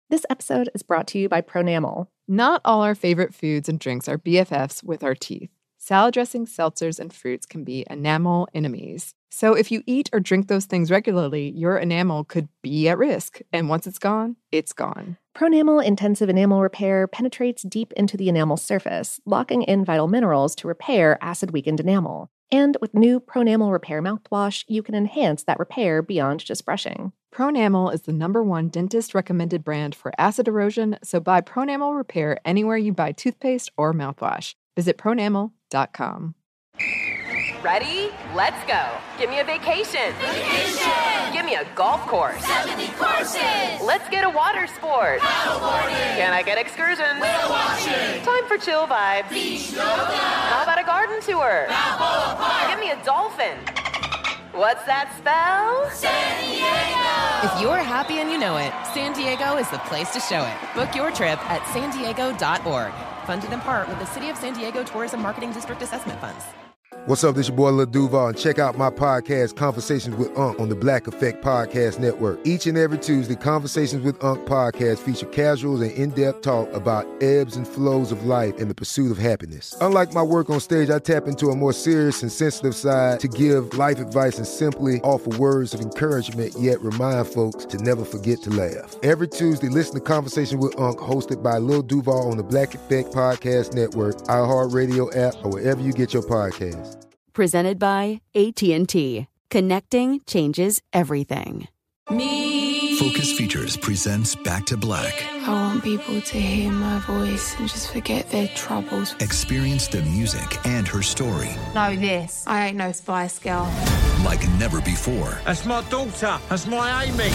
This episode is brought to you by Pronamel. Not all our favorite foods and drinks are BFFs with our teeth. Salad dressings, seltzers, and fruits can be enamel enemies. So if you eat or drink those things regularly, your enamel could be at risk. And once it's gone, it's gone. Pronamel Intensive Enamel Repair penetrates deep into the enamel surface, locking in vital minerals to repair acid-weakened enamel. And with new Pronamel Repair mouthwash, you can enhance that repair beyond just brushing. Pronamel is the #1 dentist-recommended brand for acid erosion, so buy Pronamel Repair anywhere you buy toothpaste or mouthwash. Visit pronamel.com. Ready? Let's go. Give me a vacation. Vacation! Give me a golf course. 70 courses! Let's get a water sport. Paddleboarding! Can I get excursions? Whale watching! Time for chill vibes. Beach yoga! How about a garden tour? Balboa Park! Give me a dolphin. What's that spell? San Diego! If you're happy and you know it, San Diego is the place to show it. Book your trip at sandiego.org. Funded in part with the City of San Diego Tourism Marketing District Assessment Funds. What's up, this your boy Lil Duval, and check out my podcast, Conversations with Unc, on the Black Effect Podcast Network. Each and every Tuesday, Conversations with Unc podcast feature casuals and in-depth talk about ebbs and flows of life and the pursuit of happiness. Unlike my work on stage, I tap into a more serious and sensitive side to give life advice and simply offer words of encouragement, yet remind folks to never forget to laugh. Every Tuesday, listen to Conversation with Unc, hosted by Lil Duval on the Black Effect Podcast Network, iHeartRadio app, or wherever you get your podcasts. Presented by AT&T. Connecting changes everything. Focus Features presents Back to Black. I want people to hear my voice and just forget their troubles. Experience the music and her story. Know this. I ain't no Spice Girl. Like never before. That's my daughter. That's my Amy.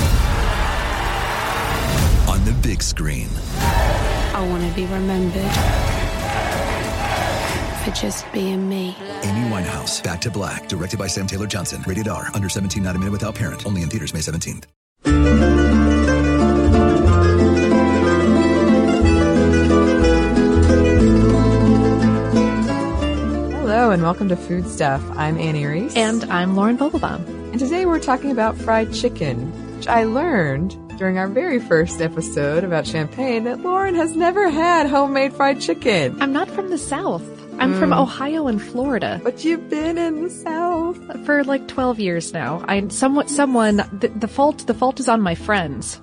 On the big screen. I want to be remembered for just being me. Amy Winehouse, Back to Black, directed by Sam Taylor Johnson. Rated R, under 17, not a minute without parent. Only in theaters May 17th. Hello and welcome to Food Stuff. I'm Annie Reese. And I'm Lauren Vogelbaum. And today we're talking about fried chicken, which I learned during our very first episode about Champagne that Lauren has never had homemade fried chicken. I'm not from the South. I'm from Ohio and Florida. But you've been in the South For like 12 years now. The fault is on my friends.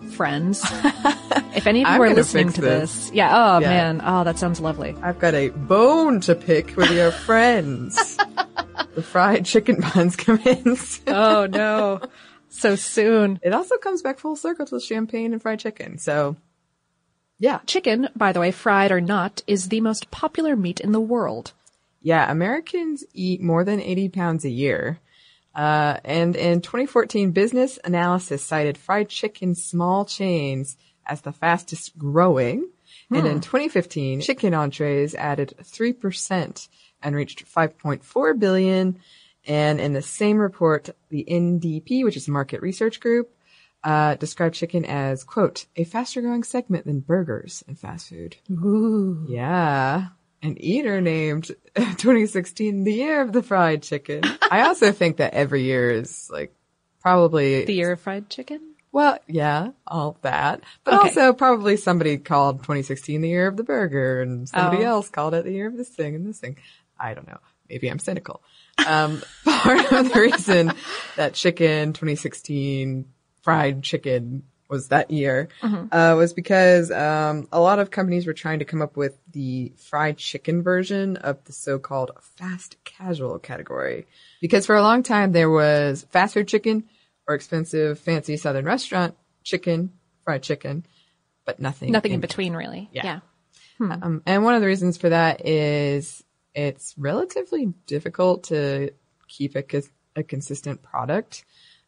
If any of you are listening to this. Yeah, man. Oh, that sounds lovely. I've got a bone to pick with your friends. The fried chicken buns come in soon. Oh, no. So soon. It also comes back full circle to champagne and fried chicken. So, yeah. Chicken, by the way, fried or not, is the most popular meat in the world. Yeah, Americans eat more than 80 pounds a year. And in 2014, Business Analysis cited fried chicken small chains as the fastest growing. And in 2015, chicken entrees added 3% and reached 5.4 billion. And in the same report, the NDP, which is a market research group, described chicken as, quote, a faster growing segment than burgers and fast food. Ooh. Yeah. An Eater named 2016 the year of the fried chicken. I also think that every year is like probably The year of fried chicken? Well, yeah, all that. But Okay. also probably somebody called 2016 the year of the burger and somebody else called it the year of this thing and this thing. I don't know. Maybe I'm cynical. Part of the reason that chicken 2016 fried chicken was that year, was because, a lot of companies were trying to come up with the fried chicken version of the so-called fast casual category. Because for a long time there was fast food chicken or expensive fancy Southern restaurant chicken, fried chicken, but nothing in between, really. Yeah. And one of the reasons for that is it's relatively difficult to keep a consistent product.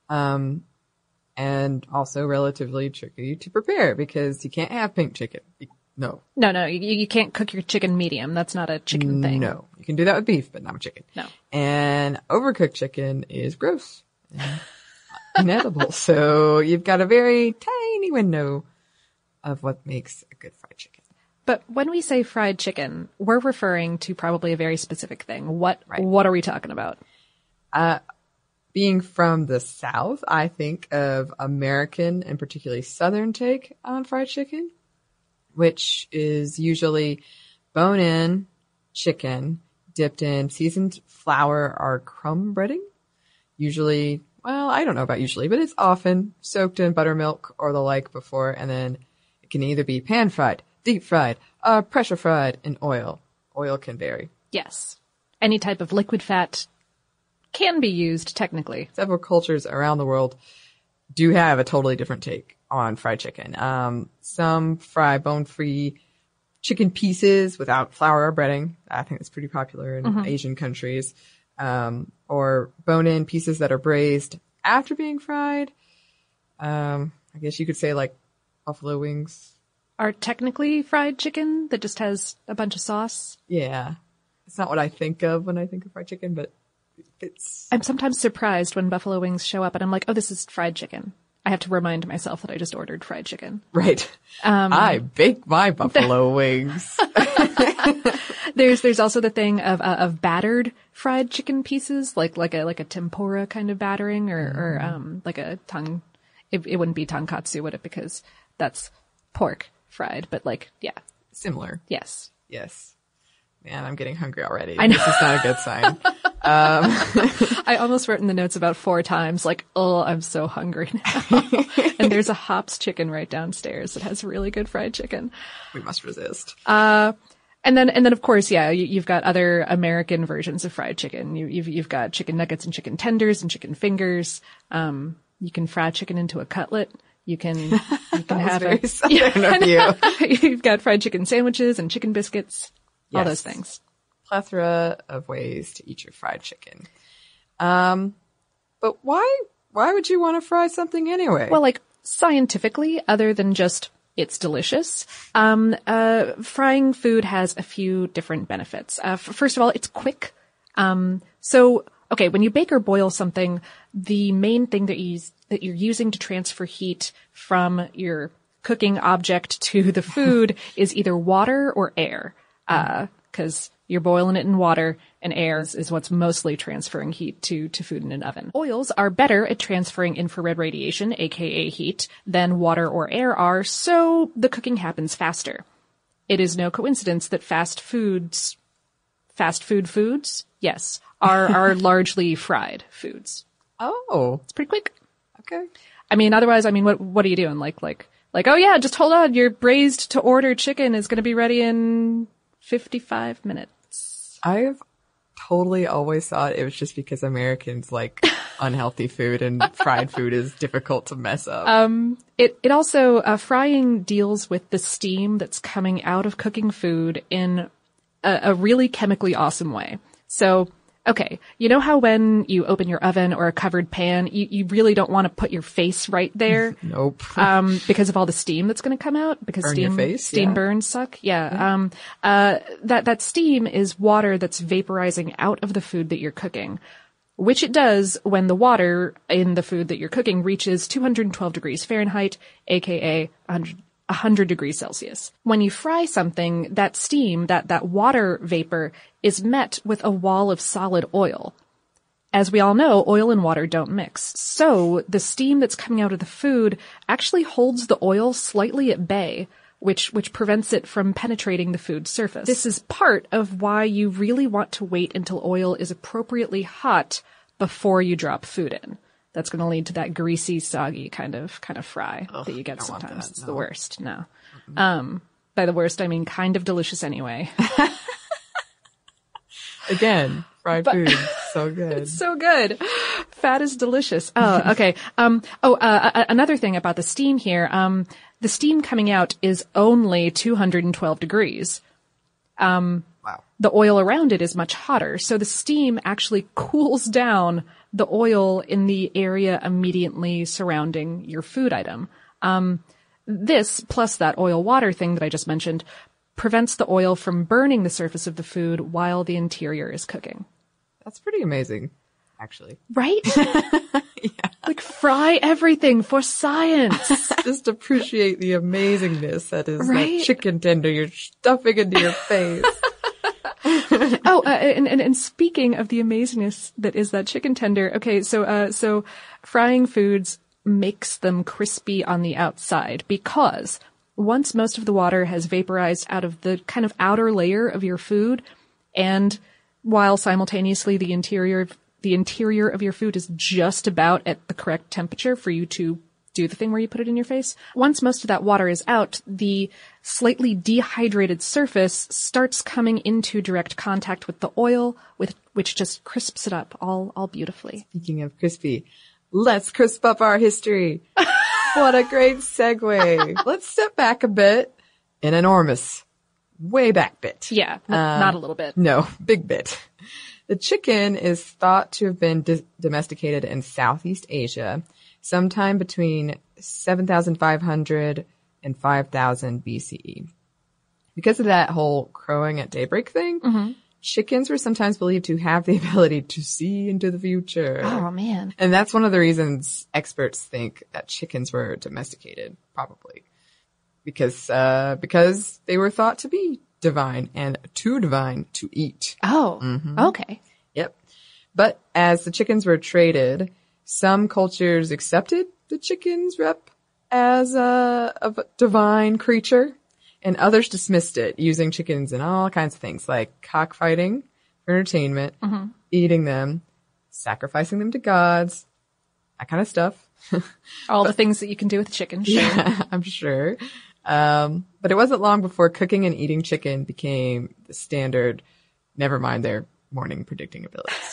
And also relatively tricky to prepare because you can't have pink chicken. No. No, you can't cook your chicken medium. That's not a chicken thing. No. You can do that with beef, but not with chicken. No. And overcooked chicken is gross and inedible. So you've got a very tiny window of what makes a good fried chicken. But when we say fried chicken, we're referring to probably a very specific thing. What are we talking about? Being from the South, I think of American and particularly Southern take on fried chicken, which is usually bone-in chicken dipped in seasoned flour or crumb breading. Usually, well, I don't know about usually, but it's often soaked in buttermilk or the like before, and then it can either be pan-fried, deep-fried, or pressure-fried in oil. Oil can vary. Yes. Any type of liquid fat can be used, technically. Several cultures around the world do have a totally different take on fried chicken. Some fry bone-free chicken pieces without flour or breading. I think it's pretty popular in Asian countries. Or bone-in pieces that are braised after being fried. I guess you could say like buffalo wings. Are technically fried chicken that just has a bunch of sauce? Yeah. It's not what I think of when I think of fried chicken, but I'm sometimes surprised when buffalo wings show up and I'm like, oh, this is fried chicken. I have to remind myself that I just ordered fried chicken. Right. I bake my buffalo wings. There's also the thing of battered fried chicken pieces, like a tempura kind of battering or like a tongue. It wouldn't be tonkatsu, would it? Because that's pork fried, but like, yeah. Similar. Yes. Yes. Man, I'm getting hungry already. I know. This is not a good sign. I almost wrote in the notes about 4 times, like, oh, I'm so hungry now. And there's a Hops chicken right downstairs that has really good fried chicken. We must resist. And then of course, yeah, you've got other American versions of fried chicken. You've got chicken nuggets and chicken tenders and chicken fingers. You can fry chicken into a cutlet. You can have very Southern of you. You've got fried chicken sandwiches and chicken biscuits. Yes. All those things. Plethora of ways to eat your fried chicken. But why would you want to fry something anyway? Well, like scientifically, other than just it's delicious, frying food has a few different benefits. First of all, it's quick. So, okay, when you bake or boil something, the main thing that you're using to transfer heat from your cooking object to the food is either water or air. 'Cause you're boiling it in water and air is what's mostly transferring heat to food in an oven. Oils are better at transferring infrared radiation, aka heat, than water or air are, so the cooking happens faster. It is no coincidence that fast food foods, yes, are largely fried foods. Oh. It's pretty quick. Okay. I mean, otherwise, what are you doing? Like, oh yeah, just hold on, your braised to order chicken is gonna be ready in 55 minutes. I've totally always thought it was just because Americans like unhealthy food and fried food is difficult to mess up. It also, frying deals with the steam that's coming out of cooking food in a really chemically awesome way. So, okay, you know how when you open your oven or a covered pan, you really don't want to put your face right there? Nope. Because of all the steam that's going to come out, because Burn your face? steam Yeah. burns suck. Yeah. That steam is water that's vaporizing out of the food that you're cooking, which it does when the water in the food that you're cooking reaches 212 degrees Fahrenheit, aka 100 degrees Celsius. When you fry something, that steam, that water vapor, is met with a wall of solid oil. As we all know, oil and water don't mix. So the steam that's coming out of the food actually holds the oil slightly at bay, which prevents it from penetrating the food's surface. This is part of why you really want to wait until oil is appropriately hot before you drop food in. That's going to lead to that greasy, soggy kind of fry that you get sometimes. It's the worst. No. By the worst, I mean kind of delicious anyway. Again, fried food. So good. It's so good. Fat is delicious. Oh, okay. Another thing about the steam here. The steam coming out is only 212 degrees. Wow. The oil around it is much hotter. So the steam actually cools down the oil in the area immediately surrounding your food item. This, plus that oil water thing that I just mentioned, prevents the oil from burning the surface of the food while the interior is cooking. That's pretty amazing, actually. Right? Yeah. Like, fry everything for science. Just appreciate the amazingness that is that chicken tender you're stuffing into your face. And speaking of the amazingness that is that chicken tender. Okay, so frying foods makes them crispy on the outside because once most of the water has vaporized out of the kind of outer layer of your food, and while simultaneously the interior of your food is just about at the correct temperature for you to do the thing where you put it in your face. Once most of that water is out, the slightly dehydrated surface starts coming into direct contact with the oil, which just crisps it up all beautifully. Speaking of crispy, let's crisp up our history. What a great segue. Let's step back a bit, an enormous, way back bit. Yeah, not a little bit. No, big bit. The chicken is thought to have been domesticated in Southeast Asia sometime between 7,500 and 5,000 BCE. Because of that whole crowing at daybreak thing, chickens were sometimes believed to have the ability to see into the future. Oh, man. And that's one of the reasons experts think that chickens were domesticated, probably. Because they were thought to be divine and too divine to eat. Oh, okay. Yep. But as the chickens were traded, some cultures accepted the chicken's rep as a divine creature, and others dismissed it, using chickens in all kinds of things like cockfighting for entertainment, eating them, sacrificing them to gods, that kind of stuff. All the things that you can do with a chicken, sure. Yeah, I'm sure. But it wasn't long before cooking and eating chicken became the standard, never mind their morning predicting abilities.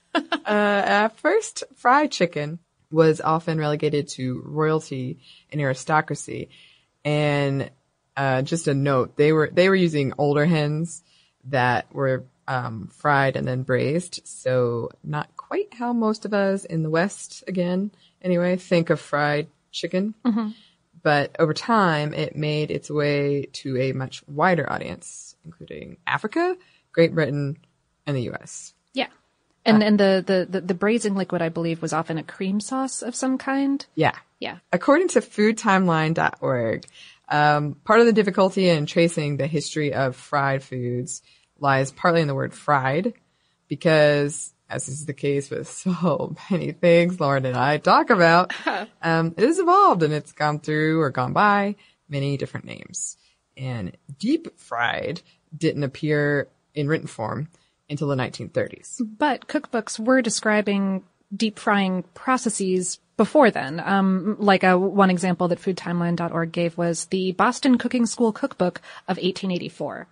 At first, fried chicken was often relegated to royalty and aristocracy. And just a note, they were using older hens that were fried and then braised. So not quite how most of us in the West, again, anyway, think of fried chicken. But over time, it made its way to a much wider audience, including Africa, Great Britain, and the U.S. Yeah. And the braising liquid, I believe, was often a cream sauce of some kind. Yeah. Yeah. According to foodtimeline.org, part of the difficulty in tracing the history of fried foods lies partly in the word fried, because, as is the case with so many things Lauren and I talk about, it has evolved and it's gone through or gone by many different names. And deep fried didn't appear in written form until the 1930s. But cookbooks were describing deep frying processes before then. Like one example that foodtimeline.org gave was the Boston Cooking School Cookbook of 1884.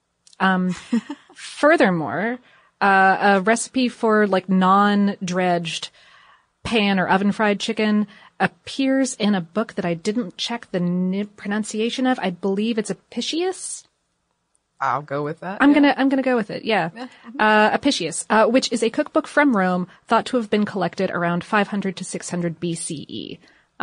Furthermore, a recipe for like non-dredged pan or oven fried chicken appears in a book that I didn't check the pronunciation of. I believe it's Apicius. I'll go with that. I'm gonna go with it. Yeah. Apicius, which is a cookbook from Rome thought to have been collected around 500 to 600 BCE.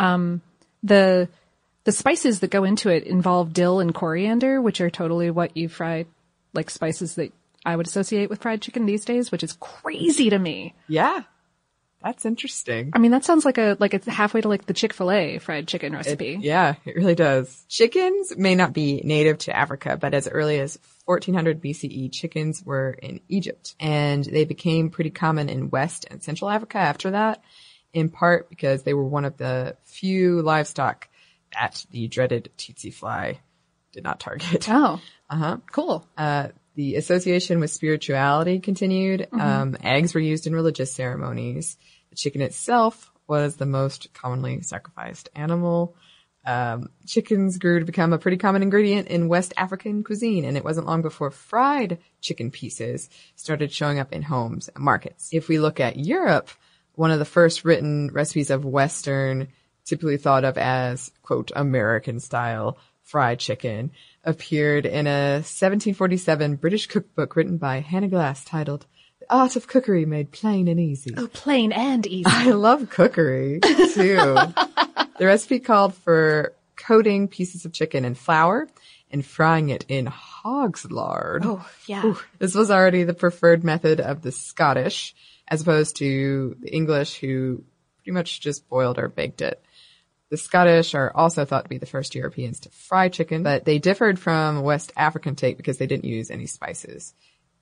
The spices that go into it involve dill and coriander, which are totally what you fry, like spices that I would associate with fried chicken these days, which is crazy to me. Yeah. That's interesting. I mean, that sounds like it's halfway to like the Chick-fil-A fried chicken recipe. It really does. Chickens may not be native to Africa, but as early as 1400 BCE, chickens were in Egypt, and they became pretty common in West and Central Africa after that, in part because they were one of the few livestock that the dreaded tsetse fly did not target. Oh. Cool. The association with spirituality continued. Eggs were used in religious ceremonies. The chicken itself was the most commonly sacrificed animal. Chickens grew to become a pretty common ingredient in West African cuisine, and it wasn't long before fried chicken pieces started showing up in homes and markets. If we look at Europe, one of the first written recipes of Western, typically thought of as, quote, American style fried chicken, appeared in a 1747 British cookbook written by Hannah Glass titled The Art of Cookery Made Plain and Easy. Oh, plain and easy. I love cookery, too. The recipe called for coating pieces of chicken in flour and frying it in hog's lard. Oh, yeah. Ooh, this was already the preferred method of the Scottish, as opposed to the English, who pretty much just boiled or baked it. The Scottish are also thought to be the first Europeans to fry chicken, but they differed from West African take because they didn't use any spices.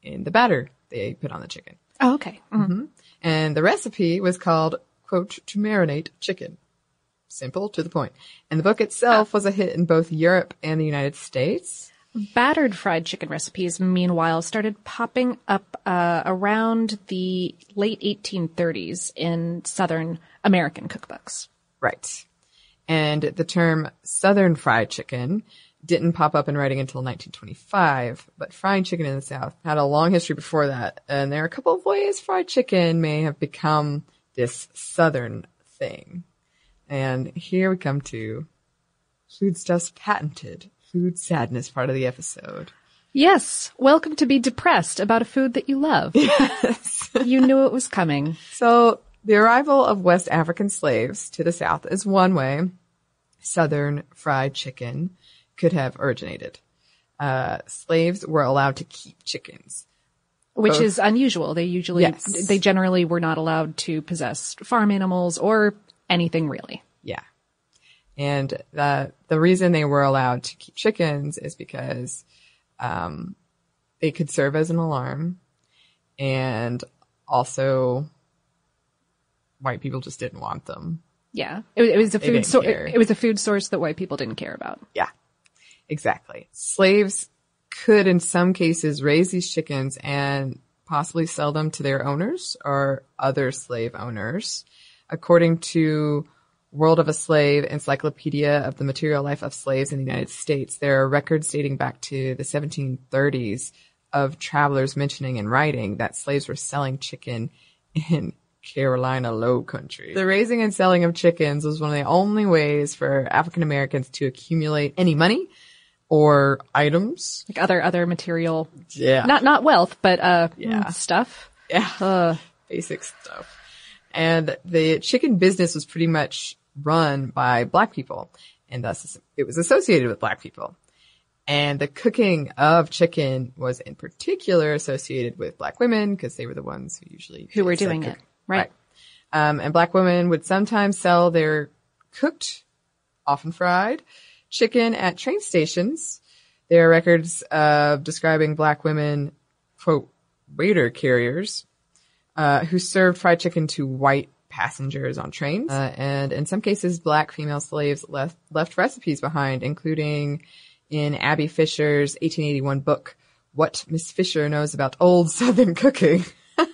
in the batter they put on the chicken. Oh, okay. Mm-hmm. And the recipe was called, quote, to marinate chicken. Simple, to the point. And the book itself was a hit in both Europe and the United States. Battered fried chicken recipes, meanwhile, started popping up around the late 1830s in Southern American cookbooks. Right. And the term Southern fried chicken didn't pop up in writing until 1925, but frying chicken in the South had a long history before that. And there are a couple of ways fried chicken may have become this Southern thing. And here we come to Foodstuff's patented food sadness part of the episode. Yes. Welcome to be depressed about a food that you love. Yes. You knew it was coming. So the arrival of West African slaves to the South is one way Southern fried chicken could have originated. Slaves were allowed to keep chickens. Which is unusual. They generally were not allowed to possess farm animals or anything really. Yeah. And the reason they were allowed to keep chickens is because they could serve as an alarm, and also white people just didn't want them. Yeah. It was a food it was a food source that white people didn't care about. Yeah. Exactly. Slaves could in some cases raise these chickens and possibly sell them to their owners or other slave owners. According to World of a Slave, Encyclopedia of the Material Life of Slaves in the United States, there are records dating back to the 1730s of travelers mentioning in writing that slaves were selling chicken in Carolina Low Country. The raising and selling of chickens was one of the only ways for African Americans to accumulate any money or items. Like other material. Yeah. Not wealth, but stuff. Yeah. Basic stuff. And the chicken business was pretty much run by black people, and thus it was associated with black people. And the cooking of chicken was in particular associated with black women because they were the ones who were doing it. Right. And black women would sometimes sell their cooked, often fried, chicken at train stations. There are records of describing black women, quote, waiter carriers, who served fried chicken to white passengers on trains. And in some cases, black female slaves left recipes behind, including in Abby Fisher's 1881 book, What Miss Fisher Knows About Old Southern Cooking,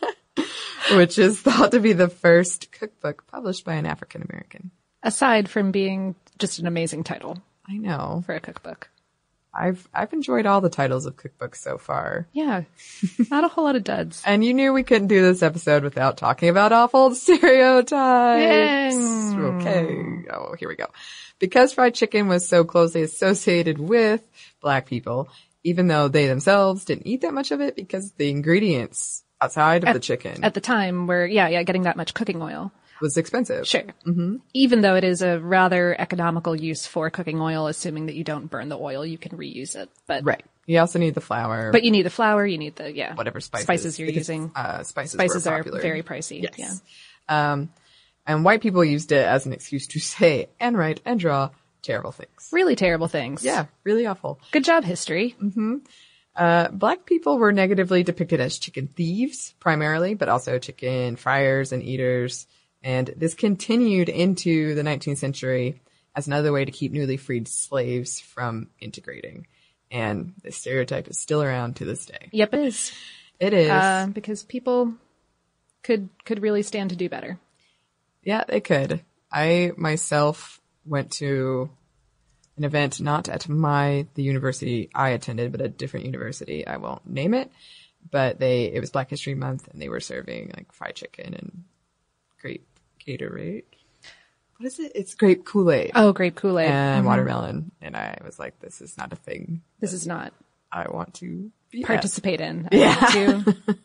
which is thought to be the first cookbook published by an African American. Aside from being just an amazing title. I know. For a cookbook. I've enjoyed all the titles of cookbooks so far. Yeah. Not a whole lot of duds. And you knew we couldn't do this episode without talking about awful stereotypes. Okay. Oh, here we go. Because fried chicken was so closely associated with black people, even though they themselves didn't eat that much of it because the ingredients outside of the chicken. At the time where, getting that much cooking oil was expensive. Sure. Mm-hmm. Even though it is a rather economical use for cooking oil, assuming that you don't burn the oil, you can reuse it. But right. You also need the flour. But you need the flour, you need the, whatever spices you're using. Spices are very pricey. Yes. Yeah. And white people used it as an excuse to say and write and draw terrible things. Really terrible things. Yeah. Really awful. Good job, history. Mm-hmm. Black people were negatively depicted as chicken thieves, primarily, but also chicken fryers and eaters. And this continued into the 19th century as another way to keep newly freed slaves from integrating. And the stereotype is still around to this day. Yep, it is. It is. Because people could really stand to do better. Yeah, they could. I myself went to an event not at the university I attended, but a different university. I won't name it. But it was Black History Month, and they were serving like fried chicken and grape Gatorade. What is it? It's grape Kool-Aid. Oh, grape Kool-Aid. And watermelon. And I was like, this is not a thing. This is not. I want to participate in. Yeah.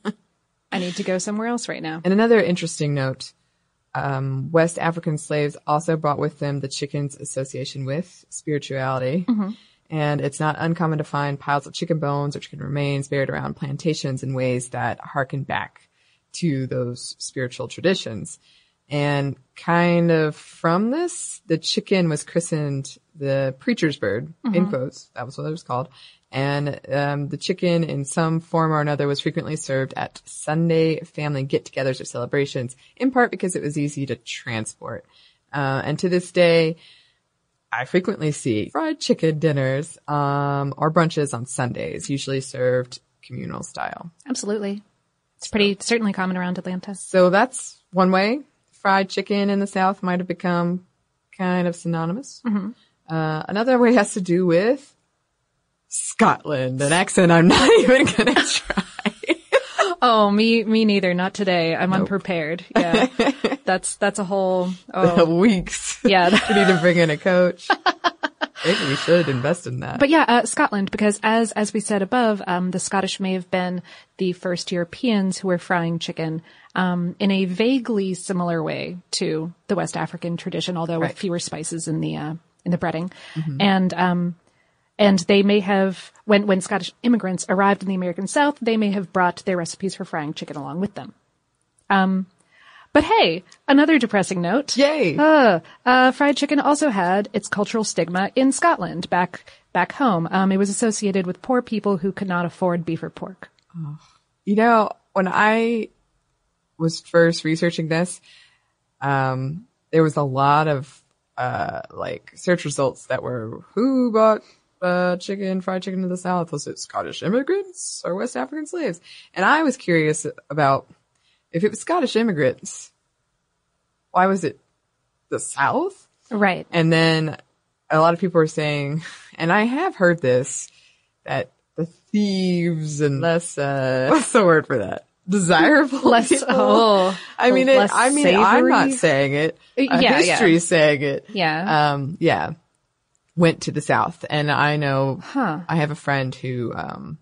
I need to go somewhere else right now. And another interesting note, West African slaves also brought with them the chicken's association with spirituality. Mm-hmm. And it's not uncommon to find piles of chicken bones or chicken remains buried around plantations in ways that harken back to those spiritual traditions. And kind of from this, the chicken was christened the preacher's bird, in quotes. That was what it was called. And the chicken in some form or another was frequently served at Sunday family get-togethers or celebrations, in part because it was easy to transport. And to this day, I frequently see fried chicken dinners or brunches on Sundays, usually served communal style. Absolutely. It's pretty certainly common around Atlanta. So that's one way. Fried chicken in the South might have become kind of synonymous. Another way has to do with Scotland, an accent I'm not even going to try. Oh, me neither. Not today. I'm unprepared. Yeah. That's a whole, weeks. Yeah. We need to bring in a coach. Maybe we should invest in that. But yeah, Scotland, because as we said above, the Scottish may have been the first Europeans who were frying chicken, in a vaguely similar way to the West African tradition, although with fewer spices in the breading. And they may have, when Scottish immigrants arrived in the American South, they may have brought their recipes for frying chicken along with them. But hey, another depressing note. Yay! Fried chicken also had its cultural stigma in Scotland back home. It was associated with poor people who could not afford beef or pork. Oh. You know, when I was first researching this, there was a lot of search results that were, who bought fried chicken to the South? Was it Scottish immigrants or West African slaves? And I was curious about, if it was Scottish immigrants, why was it the South? Right. And then a lot of people were saying, and I have heard this, that the thieves and less, what's the word for that? Desirable less, people. I'm not saying it. History's saying it. Yeah. Went to the South. And I know, I have a friend who,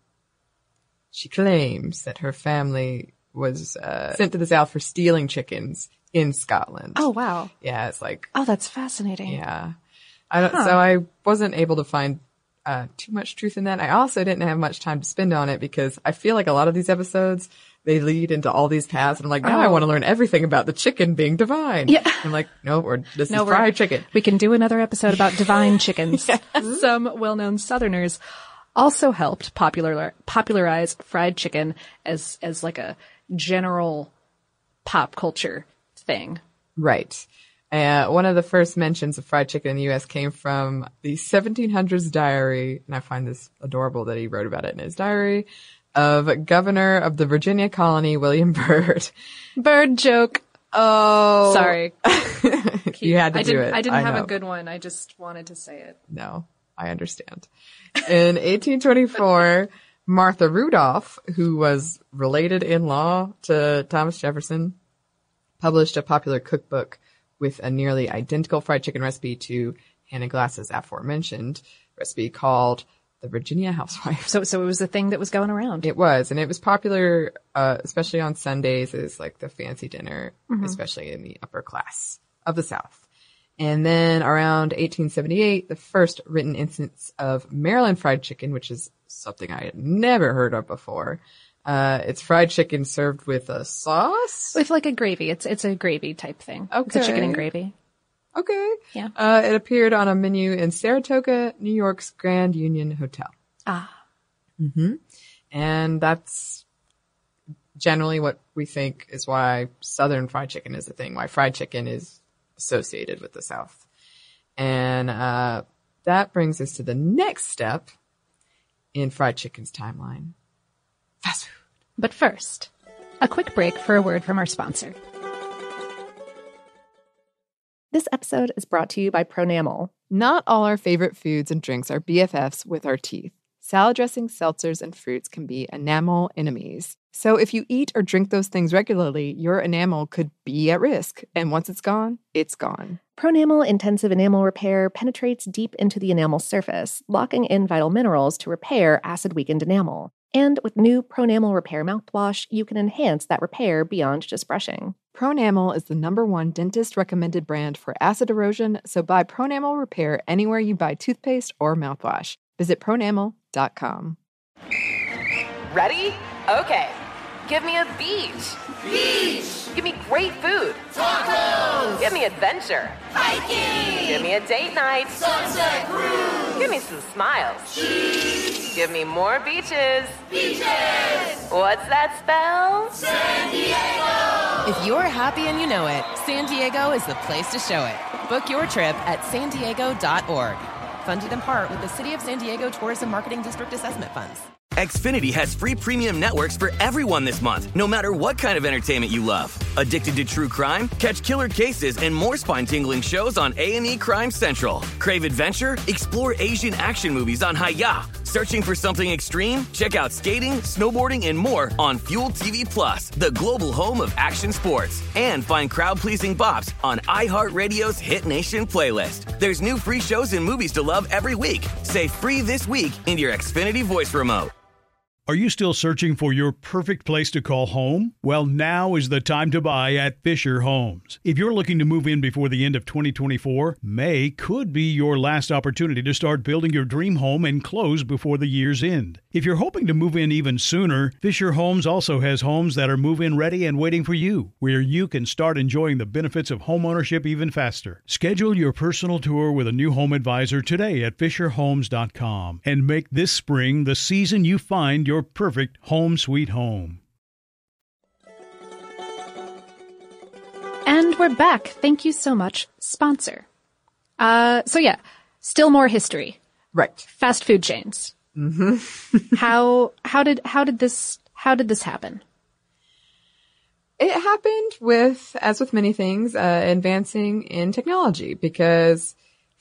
she claims that her family was sent to the South for stealing chickens in Scotland. Oh, wow. Yeah, it's like... Oh, that's fascinating. Yeah. So I wasn't able to find too much truth in that. I also didn't have much time to spend on it because I feel like a lot of these episodes, they lead into all these paths. And I'm like, now I want to learn everything about the chicken being divine. Yeah. I'm like, this is fried chicken. We can do another episode about divine chickens. Some well-known Southerners also helped popularize fried chicken as like a general pop culture thing. Right. One of the first mentions of fried chicken in the U.S. came from the 1700s diary, and I find this adorable that he wrote about it in his diary, of Governor of the Virginia colony, William Byrd. Bird joke. Oh. Sorry. You had to do it. I didn't have a good one. I just wanted to say it. No, I understand. In 1824, Martha Rudolph, who was related in law to Thomas Jefferson, published a popular cookbook with a nearly identical fried chicken recipe to Hannah Glass's aforementioned recipe called the Virginia Housewife. So it was a thing that was going around. It was, and it was popular, especially on Sundays as like the fancy dinner, especially in the upper class of the South. And then around 1878, the first written instance of Maryland fried chicken, which is something I had never heard of before. It's fried chicken served with a sauce? With like a gravy. It's a gravy type thing. Okay. It's a chicken and gravy. Okay. Yeah. It appeared on a menu in Saratoga, New York's Grand Union Hotel. Ah. Mm-hmm. And that's generally what we think is why Southern fried chicken is a thing, why fried chicken is associated with the South. And that brings us to the next step in fried chicken's timeline. Fast food. But first, a quick break for a word from our sponsor. This episode is brought to you by Pronamel. Not all our favorite foods and drinks are BFFs with our teeth. Salad dressings, seltzers, and fruits can be enamel enemies. So if you eat or drink those things regularly, your enamel could be at risk. And once it's gone, it's gone. Pronamel Intensive Enamel Repair penetrates deep into the enamel surface, locking in vital minerals to repair acid-weakened enamel. And with new Pronamel Repair mouthwash, you can enhance that repair beyond just brushing. Pronamel is the #1 dentist-recommended brand for acid erosion, so buy Pronamel Repair anywhere you buy toothpaste or mouthwash. Visit pronamel.com. Ready? Okay. Give me a beach. Beach. Give me great food. Tacos. Give me adventure. Hiking. Give me a date night. Sunset cruise. Give me some smiles. Cheese. Give me more beaches. Beaches. What's that spell? San Diego. If you're happy and you know it, San Diego is the place to show it. Book your trip at sandiego.org. Funded in part with the City of San Diego Tourism Marketing District Assessment Funds. Xfinity has free premium networks for everyone this month, no matter what kind of entertainment you love. Addicted to true crime? Catch killer cases and more spine-tingling shows on A&E Crime Central. Crave adventure? Explore Asian action movies on Hi-Ya. Searching for something extreme? Check out skating, snowboarding, and more on Fuel TV Plus, the global home of action sports. And find crowd-pleasing bops on iHeartRadio's Hit Nation playlist. There's new free shows and movies to love every week. Say free this week in your Xfinity voice remote. Are you still searching for your perfect place to call home? Well, now is the time to buy at Fisher Homes. If you're looking to move in before the end of 2024, May could be your last opportunity to start building your dream home and close before the year's end. If you're hoping to move in even sooner, Fisher Homes also has homes that are move-in ready and waiting for you, where you can start enjoying the benefits of homeownership even faster. Schedule your personal tour with a new home advisor today at FisherHomes.com and make this spring the season you find your perfect home sweet home. And we're back. Thank you so much, sponsor. Still more history. Right. Fast food chains. Mm-hmm. How did this happen? It happened as with many things, advancing in technology, because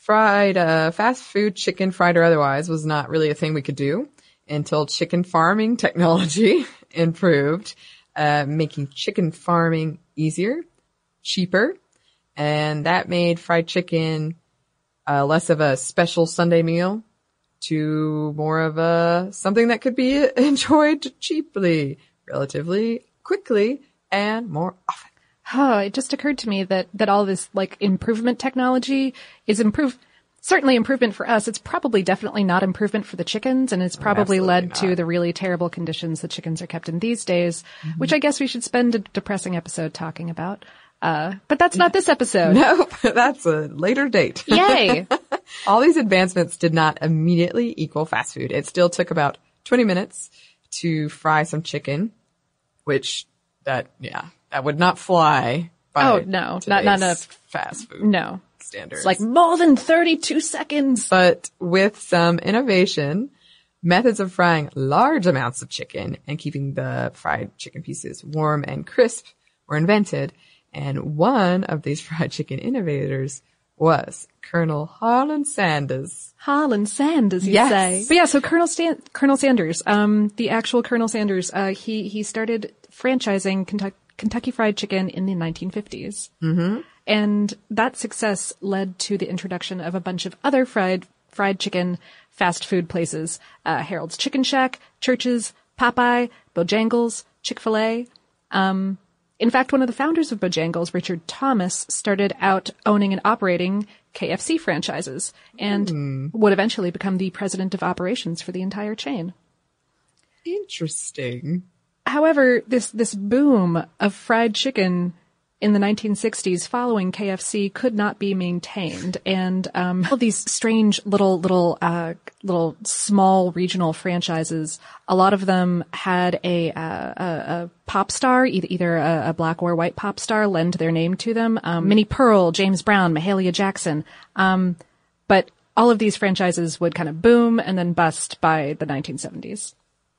fast food, chicken, fried or otherwise, was not really a thing we could do until chicken farming technology improved, making chicken farming easier, cheaper, and that made fried chicken less of a special Sunday meal to more of something that could be enjoyed cheaply, relatively quickly, and more often. Oh, it just occurred to me that all this improvement technology is certainly improvement for us. It's probably definitely not improvement for the chickens, and it's probably led to the really terrible conditions that chickens are kept in these days, which I guess we should spend a depressing episode talking about. But that's not this episode. Nope, that's a later date. Yay! All these advancements did not immediately equal fast food. It still took about 20 minutes to fry some chicken, which that would not fly by not enough fast food. No. Standards. It's like more than 32 seconds. But with some innovation, methods of frying large amounts of chicken and keeping the fried chicken pieces warm and crisp were invented. And one of these fried chicken innovators was Colonel Harlan Sanders. Harlan Sanders, you say? But yeah, so Colonel Sanders, the actual Colonel Sanders, he started franchising Kentucky Fried Chicken in the 1950s. Mm-hmm. And that success led to the introduction of a bunch of other fried chicken fast food places. Harold's Chicken Shack, Church's, Popeye, Bojangles, Chick-fil-A. In fact, one of the founders of Bojangles, Richard Thomas, started out owning and operating KFC franchises and would eventually become the president of operations for the entire chain. Interesting. However, this boom of fried chicken in the 1960s following KFC could not be maintained. And all these strange little small regional franchises, a lot of them had a pop star, either a black or white pop star, lend their name to them. Minnie Pearl, James Brown, Mahalia Jackson. But all of these franchises would kind of boom and then bust by the 1970s.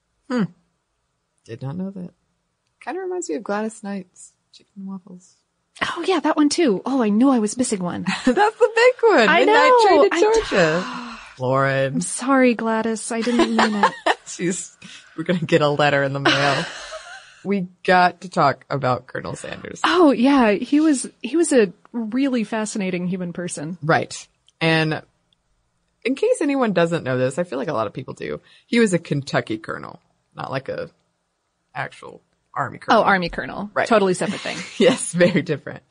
Did not know that. Kind of reminds me of Gladys Knight's Chicken and Waffles. Oh yeah, that one too. Oh, I knew I was missing one. That's the big one. I Midnight know. Train to Georgia. Lauren. I'm sorry, Gladys. I didn't mean it. We're going to get a letter in the mail. We got to talk about Colonel Sanders. Oh yeah, he was a really fascinating human person. Right. And in case anyone doesn't know this, I feel like a lot of people do. He was a Kentucky colonel, not like a actual Army colonel. Oh, Army colonel. Right. Totally separate thing. Yes, very different.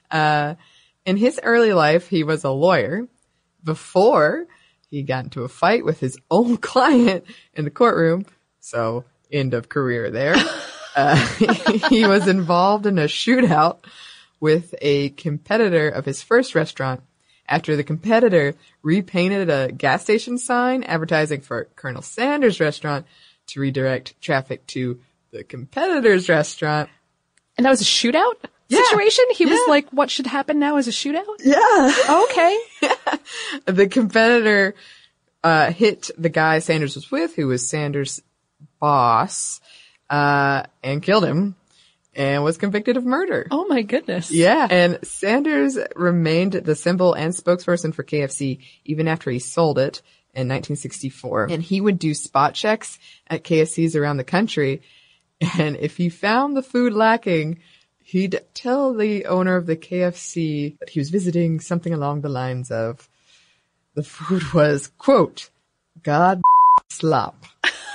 In his early life, he was a lawyer before he got into a fight with his own client in the courtroom. So, end of career there. He was involved in a shootout with a competitor of his first restaurant after the competitor repainted a gas station sign advertising for Colonel Sanders' restaurant to redirect traffic to the competitor's restaurant. And that was a shootout situation? He was like, what should happen now is a shootout? Yeah. Okay. The competitor hit the guy Sanders was with, who was Sanders' boss, and killed him and was convicted of murder. Oh my goodness. Yeah. And Sanders remained the symbol and spokesperson for KFC even after he sold it in 1964. And he would do spot checks at KFCs around the country. And if he found the food lacking, he'd tell the owner of the KFC that he was visiting something along the lines of, the food was, quote, God slop.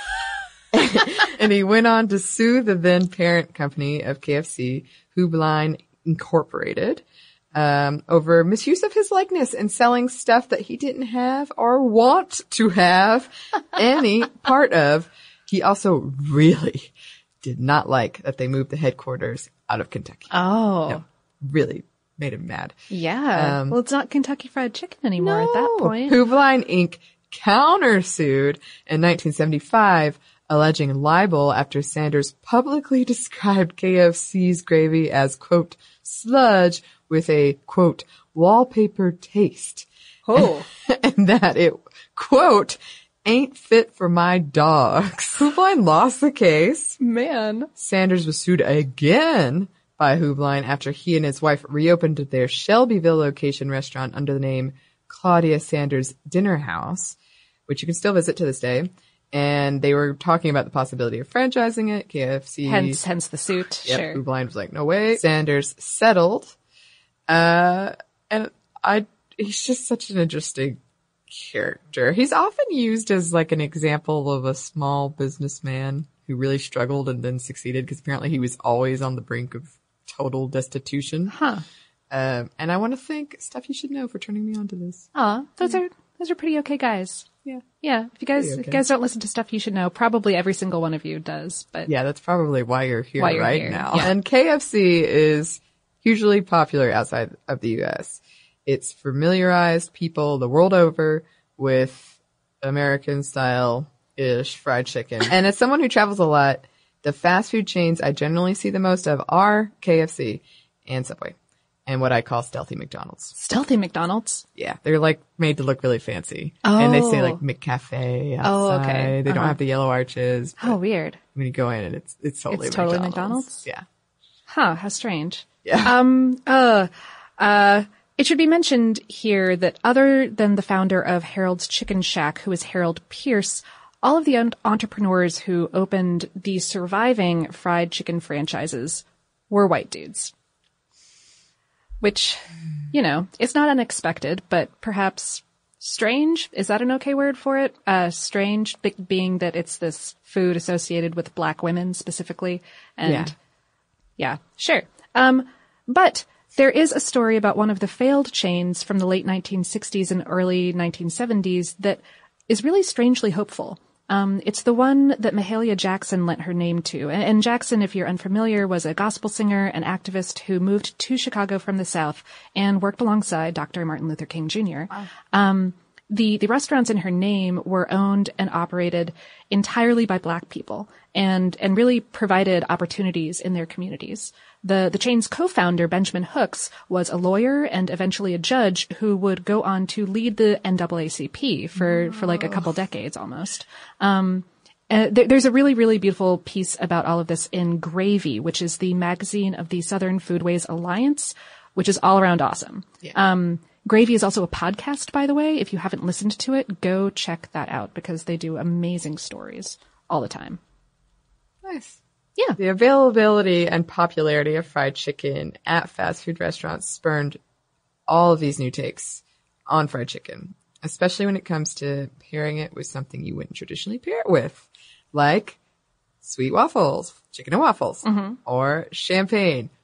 And he went on to sue the then parent company of KFC, Hoobline Incorporated, over misuse of his likeness and selling stuff that he didn't have or want to have any part of. He also really did not like that they moved the headquarters out of Kentucky. Oh. No, really made him mad. Yeah. Well, it's not Kentucky Fried Chicken anymore at that point. Hoobline Inc. countersued in 1975, alleging libel after Sanders publicly described KFC's gravy as, quote, sludge with a, quote, wallpaper taste. Oh. And that it, quote, ain't fit for my dogs. Hoobline lost the case. Man. Sanders was sued again by Hoobline after he and his wife reopened their Shelbyville location restaurant under the name Claudia Sanders Dinner House, which you can still visit to this day. And they were talking about the possibility of franchising it. KFC. Hence the suit. Yep, Sure. Hoobline was like, no way. Sanders settled. He's just such an interesting character. He's often used as like an example of a small businessman who really struggled and then succeeded, because apparently he was always on the brink of total destitution. Huh. And I want to thank Stuff You Should Know for turning me on to this. Aw, those are pretty okay guys. Yeah. Yeah. If you guys don't listen to Stuff You Should Know, probably every single one of you does, but. Yeah, that's probably why you're here now. Yeah. And KFC is hugely popular outside of the U.S. It's familiarized people the world over with American-style-ish fried chicken. And as someone who travels a lot, the fast food chains I generally see the most of are KFC and Subway, and what I call stealthy McDonald's. Stealthy McDonald's? Yeah, they're like made to look really fancy. Oh. And they say like McCafe outside. Oh, okay. They don't have the yellow arches. Oh, weird. When you go in and it's totally McDonald's? Yeah. Huh, how strange. Yeah. It should be mentioned here that other than the founder of Harold's Chicken Shack, who is Harold Pierce, all of the entrepreneurs who opened the surviving fried chicken franchises were white dudes. Which, is not unexpected, but perhaps strange. Is that an okay word for it? Strange, being that it's this food associated with black women specifically. And yeah sure. But there is a story about one of the failed chains from the late 1960s and early 1970s that is really strangely hopeful. It's the one that Mahalia Jackson lent her name to. And Jackson, if you're unfamiliar, was a gospel singer and activist who moved to Chicago from the South and worked alongside Dr. Martin Luther King Jr. Wow. The restaurants in her name were owned and operated entirely by black people and really provided opportunities in their communities. The chain's co-founder, Benjamin Hooks, was a lawyer and eventually a judge who would go on to lead the NAACP for like a couple decades almost. There's a really, really beautiful piece about all of this in Gravy, which is the magazine of the Southern Foodways Alliance, which is all around awesome. Yeah. Gravy is also a podcast, by the way. If you haven't listened to it, go check that out because they do amazing stories all the time. Nice. Yeah. The availability and popularity of fried chicken at fast food restaurants spurned all of these new takes on fried chicken, especially when it comes to pairing it with something you wouldn't traditionally pair it with, like sweet waffles, chicken and waffles, or champagne.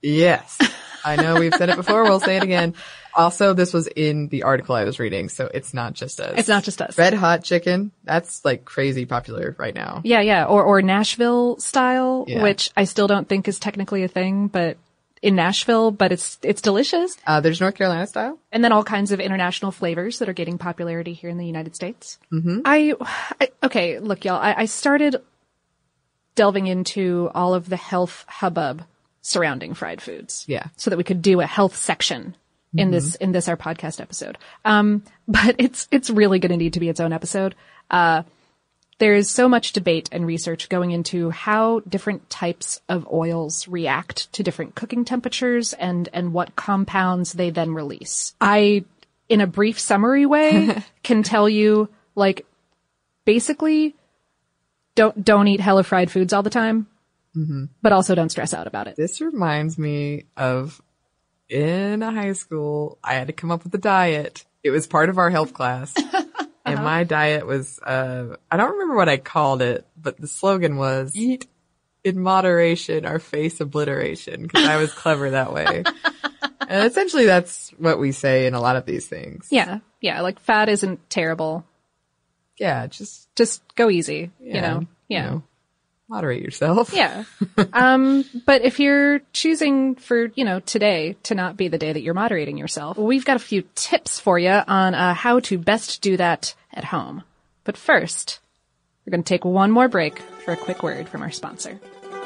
Yes. I know we've said it before. We'll say it again. Also, this was in the article I was reading, so it's not just us. It's not just us. Red Hot Chicken, that's like crazy popular right now. Yeah. Or Nashville style, Yeah. which I still don't think is technically a thing, but in Nashville, but it's delicious. There's North Carolina style. And then all kinds of international flavors that are getting popularity here in the United States. Mm-hmm. Okay, look, y'all, I started delving into all of the health hubbub surrounding fried foods. Yeah. So that we could do a health section in this our podcast episode. But it's really going to need to be its own episode. There is so much debate and research going into how different types of oils react to different cooking temperatures and what compounds they then release. I, in a brief summary way, can tell you, like, basically, don't eat hella fried foods all the time, but also don't stress out about it. This reminds me of in high school, I had to come up with a diet. It was part of our health class. And my diet was, I don't remember what I called it, but the slogan was eat in moderation or face obliteration, because I was clever that way. And essentially that's what we say in a lot of these things. Yeah. Like fat isn't terrible. Yeah. Just go easy, you know? Yeah. You know, moderate yourself. Yeah. But if you're choosing for, today to not be the day that you're moderating yourself, we've got a few tips for you on how to best do that at home. But first, we're going to take one more break for a quick word from our sponsor.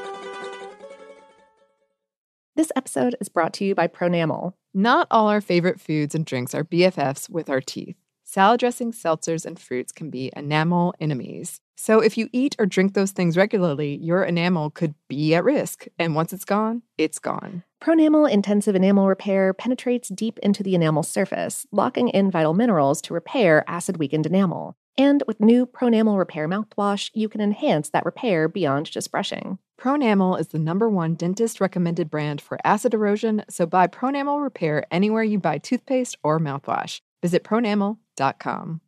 This episode is brought to you by Pronamel. Not all our favorite foods and drinks are BFFs with our teeth. Salad dressings, seltzers, and fruits can be enamel enemies. So if you eat or drink those things regularly, your enamel could be at risk. And once it's gone, it's gone. Pronamel Intensive Enamel Repair penetrates deep into the enamel surface, locking in vital minerals to repair acid-weakened enamel. And with new Pronamel Repair mouthwash, you can enhance that repair beyond just brushing. Pronamel is the #1 dentist-recommended brand for acid erosion, so buy Pronamel Repair anywhere you buy toothpaste or mouthwash. Visit pronamel.com.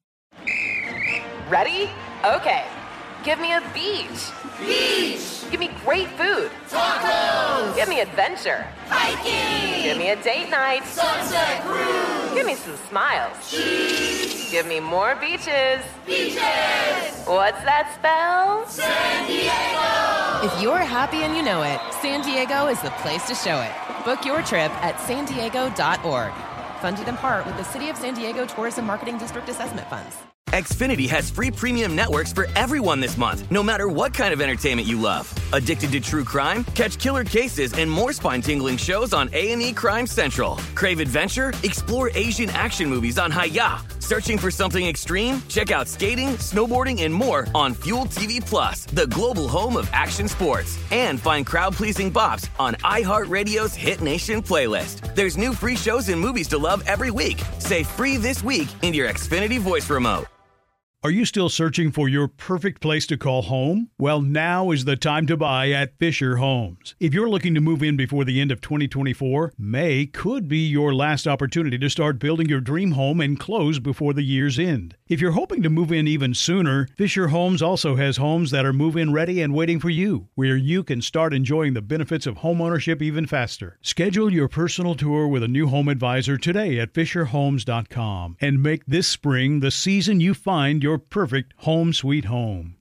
Ready? Okay. Give me a beach. Beach. Give me great food. Tacos. Give me adventure. Hiking. Give me a date night. Sunset cruise. Give me some smiles. Cheese. Give me more beaches. Beaches. What's that spell? San Diego. If you're happy and you know it, San Diego is the place to show it. Book your trip at sandiego.org. Funded in part with the City of San Diego Tourism Marketing District Assessment Funds. Xfinity has free premium networks for everyone this month, no matter what kind of entertainment you love. Addicted to true crime? Catch killer cases and more spine-tingling shows on A&E Crime Central. Crave adventure? Explore Asian action movies on Hi-Ya. Searching for something extreme? Check out skating, snowboarding, and more on Fuel TV Plus, the global home of action sports. And find crowd-pleasing bops on iHeartRadio's Hit Nation playlist. There's new free shows and movies to love every week. Say free this week in your Xfinity voice remote. Are you still searching for your perfect place to call home? Well, now is the time to buy at Fisher Homes. If you're looking to move in before the end of 2024, May could be your last opportunity to start building your dream home and close before the year's end. If you're hoping to move in even sooner, Fisher Homes also has homes that are move-in ready and waiting for you, where you can start enjoying the benefits of homeownership even faster. Schedule your personal tour with a new home advisor today at FisherHomes.com and make this spring the season you find your perfect home sweet home.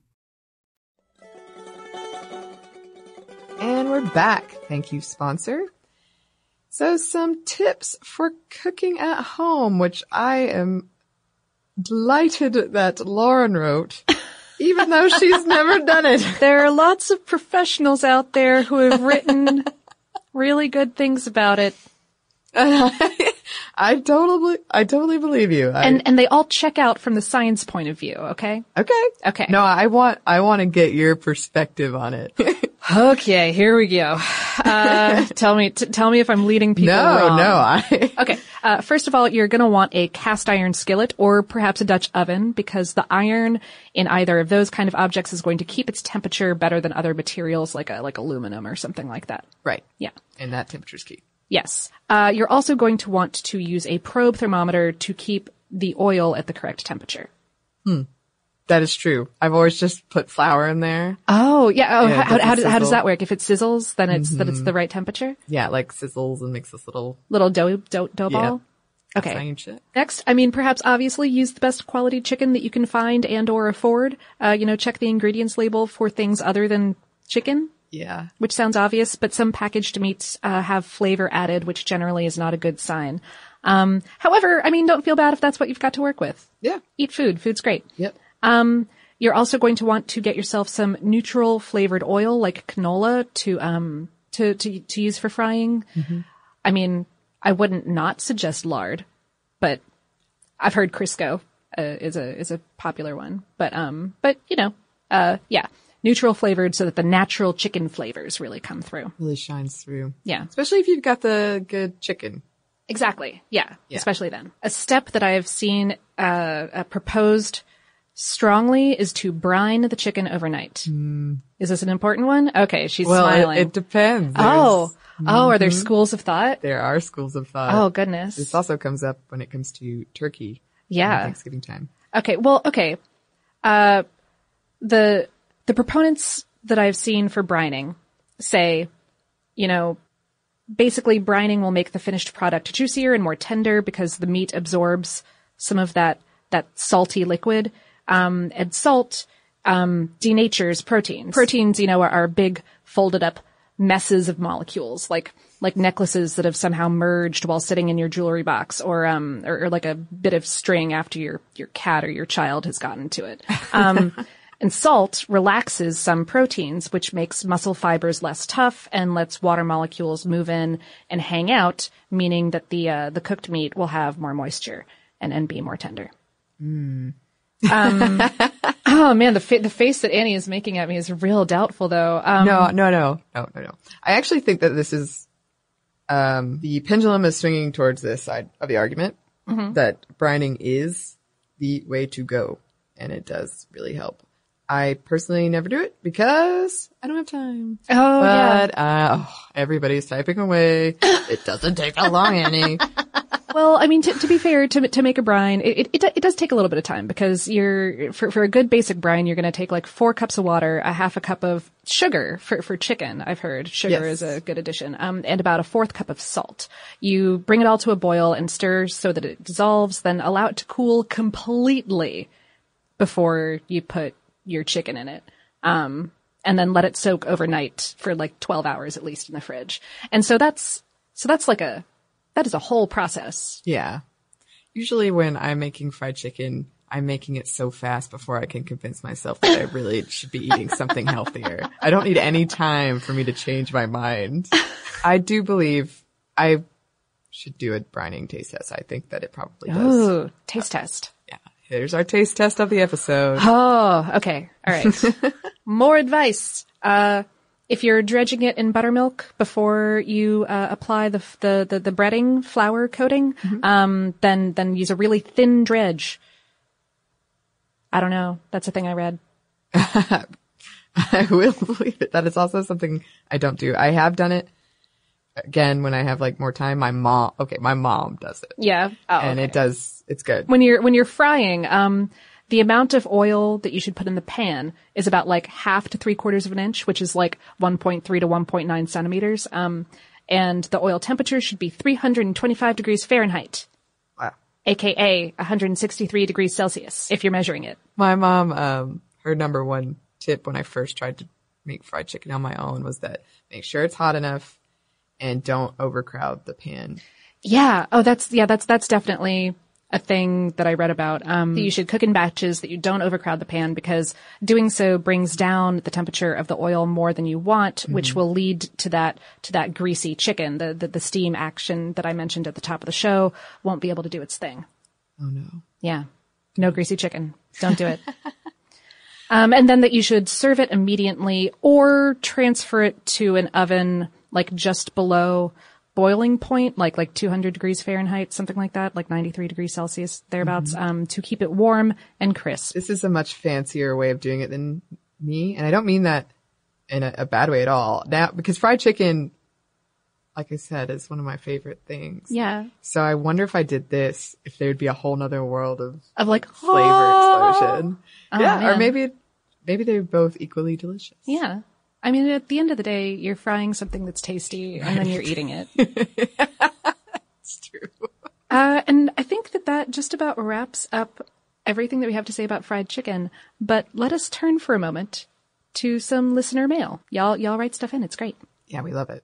And we're back. Thank you, sponsor. So some tips for cooking at home, which I am delighted that Lauren wrote, even though she's never done it. There are lots of professionals out there who have written really good things about it. I totally believe you. And they all check out from the science point of view, okay? Okay. No, I want to get your perspective on it. Okay, here we go. Tell me if I'm leading people wrong. Okay. First of all, you're going to want a cast iron skillet or perhaps a Dutch oven, because the iron in either of those kind of objects is going to keep its temperature better than other materials like aluminum or something like that. Right. Yeah. And that temperature's key. Yes. You're also going to want to use a probe thermometer to keep the oil at the correct temperature. That is true. I've always just put flour in there. Oh, yeah. Oh, Yeah, how does that work? If it sizzles, then it's the right temperature? Yeah, it, like sizzles and makes this little dough ball? Okay. Same shit. Next, I mean, perhaps obviously use the best quality chicken that you can find and or afford. Check the ingredients label for things other than chicken. Yeah. Which sounds obvious, but some packaged meats have flavor added, which generally is not a good sign. However, I mean, don't feel bad if that's what you've got to work with. Yeah. Eat food. Food's great. Yep. You're also going to want to get yourself some neutral flavored oil like canola to use for frying. Mm-hmm. I mean, I wouldn't not suggest lard, but I've heard Crisco is a popular one. But yeah, neutral flavored so that the natural chicken flavors really come through. Really shines through. Yeah. Especially if you've got the good chicken. Exactly. Yeah. Especially then. A step that I have seen proposed strongly is to brine the chicken overnight. Is this an important one? Okay, she's smiling. It depends. Are there schools of thought? There are schools of thought. Oh, goodness. This also comes up when it comes to turkey. Yeah. Thanksgiving time. Okay. Well, okay. The proponents that I've seen for brining say, basically brining will make the finished product juicier and more tender because the meat absorbs some of that salty liquid. And salt, denatures proteins. Proteins, are big folded up messes of molecules, like necklaces that have somehow merged while sitting in your jewelry box, or like a bit of string after your cat or your child has gotten to it. And salt relaxes some proteins, which makes muscle fibers less tough and lets water molecules move in and hang out, meaning that the cooked meat will have more moisture and be more tender. Oh man, the face that Annie is making at me is real doubtful though. No. I actually think that this is, the pendulum is swinging towards this side of the argument, that brining is the way to go, and it does really help. I personally never do it because I don't have time. But everybody's typing away. It doesn't take that long, Annie. Well, I mean, to be fair, to make a brine, it does take a little bit of time because for a good basic brine, you're going to take like 4 cups of water, a half a cup of sugar for chicken. I've heard sugar is a good addition. And about a 4th cup of salt. You bring it all to a boil and stir so that it dissolves, then allow it to cool completely before you put your chicken in it. And then let it soak overnight for like 12 hours at least in the fridge. And so that is a whole process. Yeah. Usually when I'm making fried chicken, I'm making it so fast before I can convince myself that I really should be eating something healthier. I don't need any time for me to change my mind. I do believe I should do a brining taste test. I think that it probably does. Ooh, taste test. Yeah. Here's our taste test of the episode. Oh, okay. All right. More advice. If you're dredging it in buttermilk before you apply the breading flour coating, then use a really thin dredge. I don't know. That's a thing I read. I will believe it. That is also something I don't do. I have done it again when I have like more time. My mom does it. Yeah. Oh, and okay. It's good. When you're frying, the amount of oil that you should put in the pan is about like 1/2 to 3/4 of an inch, which is like 1.3 to 1.9 centimeters. And the oil temperature should be 325 degrees Fahrenheit. Wow. AKA 163 degrees Celsius, if you're measuring it. My mom, her number one tip when I first tried to make fried chicken on my own was that make sure it's hot enough and don't overcrowd the pan. Yeah. Oh, that's definitely a thing that I read about, that you should cook in batches, that you don't overcrowd the pan, because doing so brings down the temperature of the oil more than you want, which will lead to that greasy chicken. The steam action that I mentioned at the top of the show won't be able to do its thing. Oh no. Yeah. No greasy chicken. Don't do it. And then that you should serve it immediately or transfer it to an oven like just below boiling point, like 200 degrees Fahrenheit, something like that, like 93 degrees Celsius, thereabouts, to keep it warm and crisp. This is a much fancier way of doing it than me, and I don't mean that in a bad way at all. Now, because fried chicken, like I said, is one of my favorite things. Yeah. So I wonder if I did this, if there'd be a whole nother world of like flavor explosion. Oh, yeah. man. Or maybe they're both equally delicious. Yeah. I mean, at the end of the day, you're frying something that's tasty and then you're eating it. It's true. And I think that just about wraps up everything that we have to say about fried chicken. But let us turn for a moment to some listener mail. Y'all write stuff in. It's great. Yeah, we love it.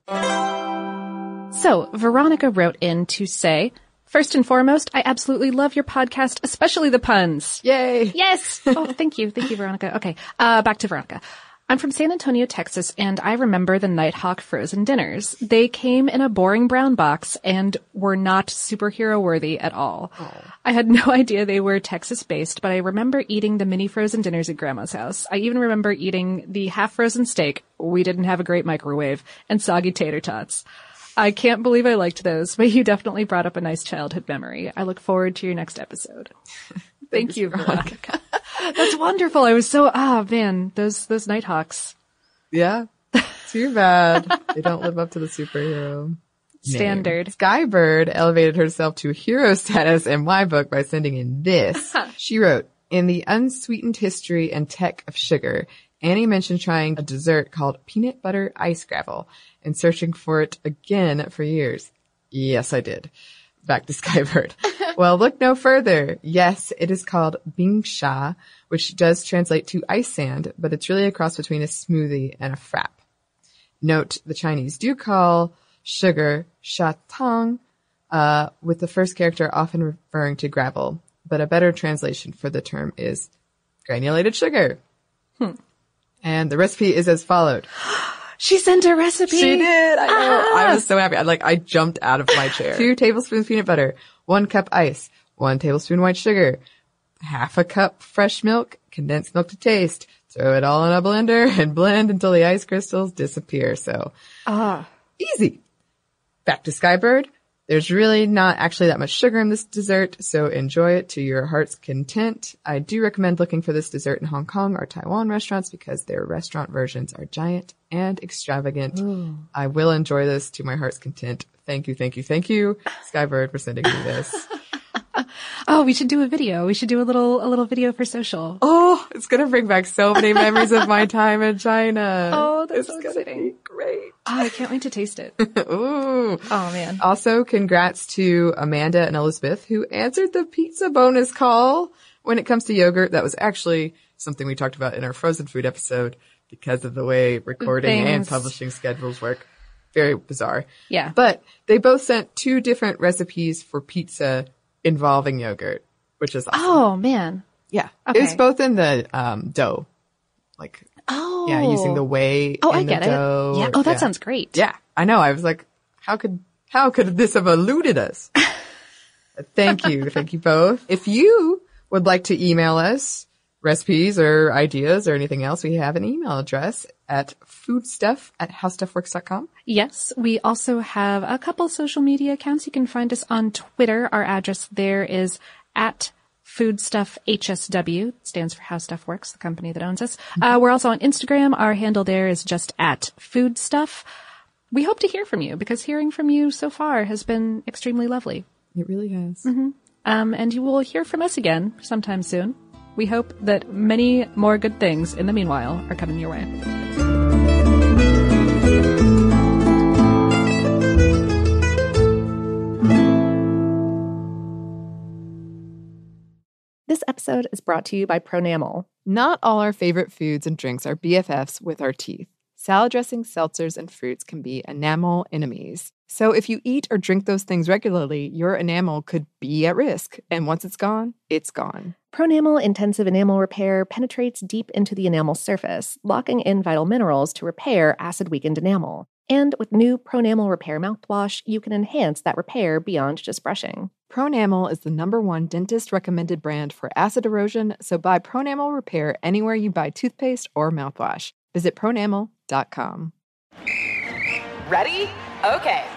So Veronica wrote in to say, first and foremost, I absolutely love your podcast, especially the puns. Yay. Yes. Oh, thank you. Thank you, Veronica. Okay. Back to Veronica. I'm from San Antonio, Texas, and I remember the Nighthawk frozen dinners. They came in a boring brown box and were not superhero worthy at all. Oh. I had no idea they were Texas-based, but I remember eating the mini frozen dinners at Grandma's house. I even remember eating the half-frozen steak, we didn't have a great microwave, and soggy tater tots. I can't believe I liked those, but you definitely brought up a nice childhood memory. I look forward to your next episode. Thank you, Veronica. That's wonderful. I was so, man, those Nighthawks. Yeah. Too bad. They don't live up to the superhero standard. Name. Skybird elevated herself to hero status in my book by sending in this. She wrote, in the unsweetened history and tech of sugar, Annie mentioned trying a dessert called peanut butter ice gravel and searching for it again for years. Yes, I did. Back to Skybird. Well, look no further. Yes, it is called bingsha, which does translate to ice sand, but it's really a cross between a smoothie and a frap. Note, the Chinese do call sugar sha tang, with the first character often referring to gravel, but a better translation for the term is granulated sugar. And the recipe is as followed. She sent a recipe. She did. I know. I was so happy. I jumped out of my chair. 2 tablespoons peanut butter, 1 cup ice, 1 tablespoon white sugar, half a cup fresh milk, condensed milk to taste. Throw it all in a blender and blend until the ice crystals disappear. So, easy. Back to Skybird. There's really not actually that much sugar in this dessert, so enjoy it to your heart's content. I do recommend looking for this dessert in Hong Kong or Taiwan restaurants because their restaurant versions are giant and extravagant. Ooh. I will enjoy this to my heart's content. Thank you, thank you, thank you, Skybird, for sending me this. Oh, we should do a video. We should do a little video for social. Oh, it's going to bring back so many memories of my time in China. Oh, that's it's so exciting. Great. Oh, I can't wait to taste it. Ooh. Oh, man. Also, congrats to Amanda and Elizabeth who answered the pizza bonus call when it comes to yogurt. That was actually something we talked about in our frozen food episode because of the way recording and publishing schedules work. Very bizarre. Yeah. But they both sent 2 different recipes for pizza involving yogurt, which is awesome. Oh, man. Yeah. Okay. It was both in the dough. Yeah, using the whey in I get the dough. It. Yeah. Oh, that sounds great. Yeah. I know. I was like, how could this have eluded us? Thank you. Thank you both. If you would like to email us recipes or ideas or anything else, we have an email address at foodstuff@howstuffworks.com. Yes, we also have a couple social media accounts. You can find us on Twitter. Our address there is at FoodstuffHSW. It stands for How Stuff Works, the company that owns us. We're also on Instagram. Our handle there is just at Foodstuff. We hope to hear from you because hearing from you so far has been extremely lovely. It really has. Mm-hmm. And you will hear from us again sometime soon. We hope that many more good things in the meanwhile are coming your way. This episode is brought to you by Pronamel. Not all our favorite foods and drinks are BFFs with our teeth. Salad dressings, seltzers, and fruits can be enamel enemies. So if you eat or drink those things regularly, your enamel could be at risk. And once it's gone, it's gone. Pronamel Intensive Enamel Repair penetrates deep into the enamel surface, locking in vital minerals to repair acid-weakened enamel. And with new Pronamel Repair mouthwash, you can enhance that repair beyond just brushing. Pronamel is the #1 dentist-recommended brand for acid erosion, so buy Pronamel Repair anywhere you buy toothpaste or mouthwash. Visit pronamel.com. Ready? Okay.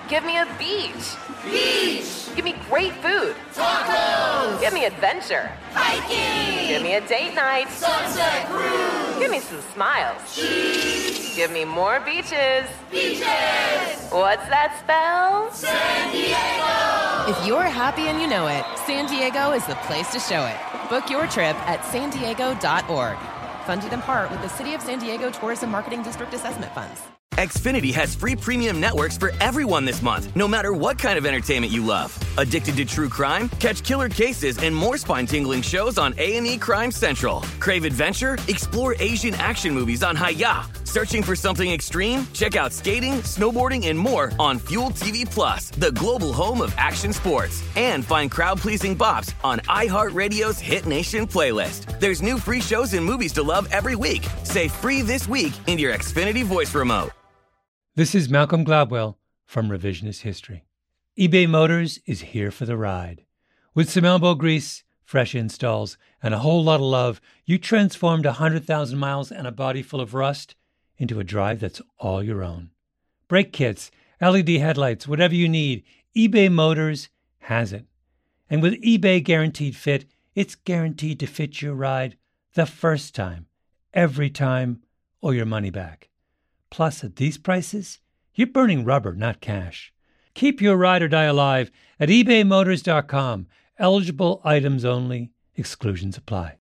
Give me a beach. Beach. Give me great food. Tacos. Give me adventure. Hiking. Give me a date night. Sunset cruise. Give me some smiles. Cheese. Give me more beaches. Beaches. What's that spell? San Diego. If you're happy and you know it, San Diego is the place to show it. Book your trip at sandiego.org. Funded in part with the City of San Diego Tourism Marketing District Assessment Funds. Xfinity has free premium networks for everyone this month, no matter what kind of entertainment you love. Addicted to true crime? Catch killer cases and more spine-tingling shows on A&E Crime Central. Crave adventure? Explore Asian action movies on Hi-Ya. Searching for something extreme? Check out skating, snowboarding, and more on Fuel TV Plus, the global home of action sports. And find crowd-pleasing bops on iHeartRadio's Hit Nation playlist. There's new free shows and movies to love every week. Say free this week in your Xfinity voice remote. This is Malcolm Gladwell from Revisionist History. eBay Motors is here for the ride. With some elbow grease, fresh installs, and a whole lot of love, you transformed 100,000 miles and a body full of rust into a drive that's all your own. Brake kits, LED headlights, whatever you need, eBay Motors has it. And with eBay Guaranteed Fit, it's guaranteed to fit your ride the first time, every time, or your money back. Plus, at these prices, you're burning rubber, not cash. Keep your ride or die alive at ebaymotors.com. Eligible items only. Exclusions apply.